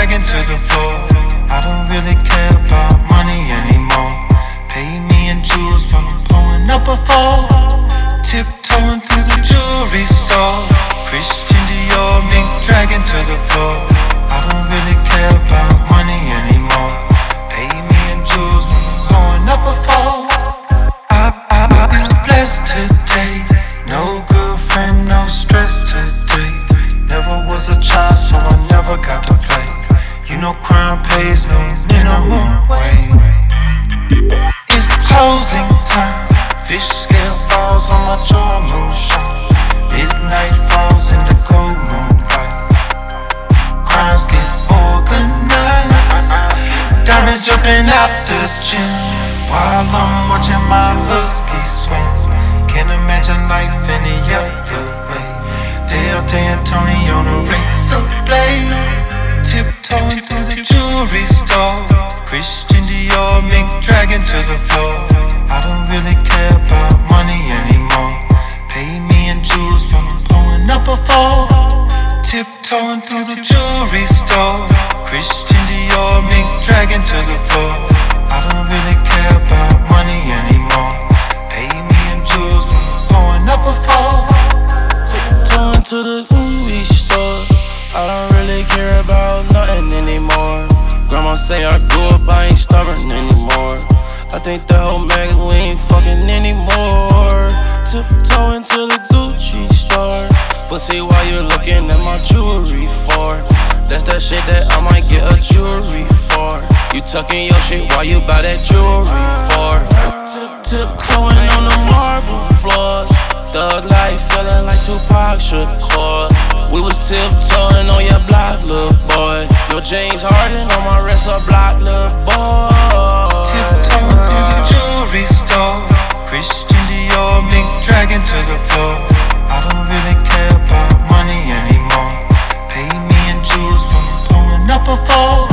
dragging to the floor. I don't really care about money anymore. Pay me in jewels while I'm pulling up a fall. Tiptoeing through the jewelry store. Christian Dior mink dragging to the floor. I don't really care about money anymore. Pay me in jewels while I'm pulling up a fall. I feel blessed today. No girlfriend, no stress today. Never was a child, so I never got to play. You know crime pays no minimum wage. It's closing time. Fish scale falls on my jaw, moonshine. Midnight falls in the cold moonlight. Crimes get organized. Diamonds jumping out the gym while I'm watching my husky swim. Can't imagine life any other way. Dale D'Antoni on a razor blade. Tiptoeing through the jewelry store. Christian Dior mink dragging to the floor. I don't really care about money anymore. Pay me in jewels while I'm pulling up a fall. Tiptoeing through the jewelry store. Christian Dior mink dragging to the floor. I don't really care about money anymore. Pay me in jewels while I'm pulling up a fall. Tiptoeing to the movie store. I don't really care about nothing anymore. Grandma say I grew up, I ain't stubborn anymore. I think the whole Megan, we ain't fucking anymore. Tiptoeing to the Gucci store. But see why you looking at my jewelry for? That's that shit that I might get a jewelry for. You tucking your shit while you buy that jewelry for. Tiptoeing on the marble floors. Thug life feeling like Tupac Shakur. We was tiptoeing on your block, little boy. Your jeans hardened on my wrist, a block, little boy. Tiptoeing through the jewelry store. Christian Dior mink dragging to the floor. I don't really care about money anymore. Pay me in jewels while I'm pulling up a fall.